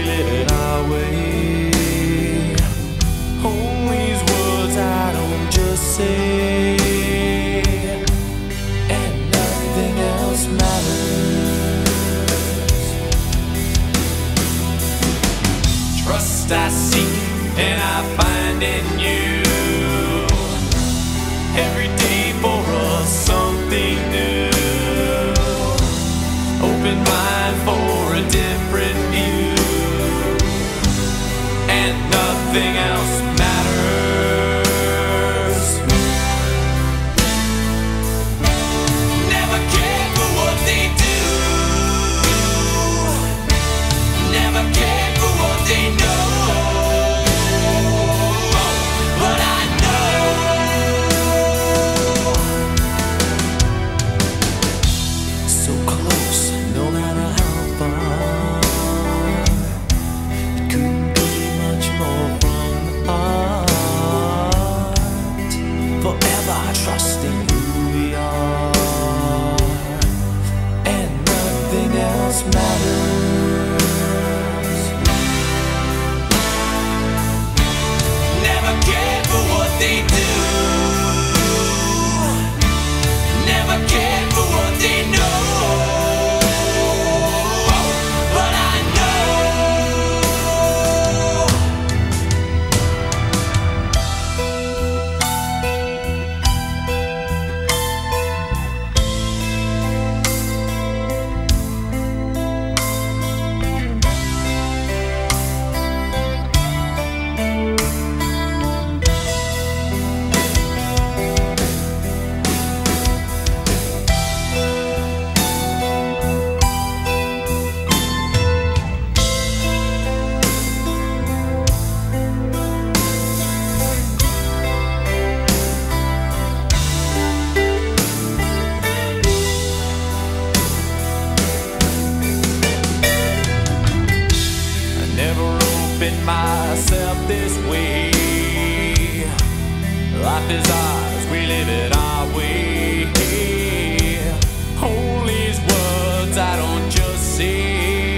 live it our way. All these words I don't just say, and nothing else matters. Trust I seek and I find in you. Every day for us something new. Open mind for a different view, and nothing else matters. Never cared for what they do. Never cared for what they know. But I know so close, no matter how far. It couldn't be much more from the heart. Forever trusting who we are, and nothing else matters. Never cared for what they do. Never cared for what they know. But I know myself this way. Life is ours, we live it our way. All these words I don't just say,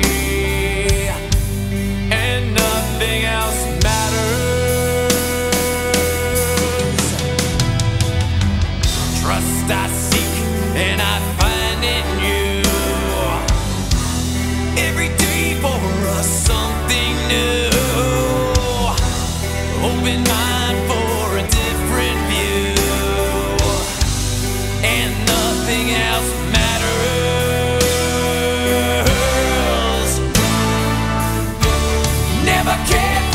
and nothing else matters. Trust I seek and I find in you. Every day for us something new. Open mind for a different view, and nothing else matters. Never cared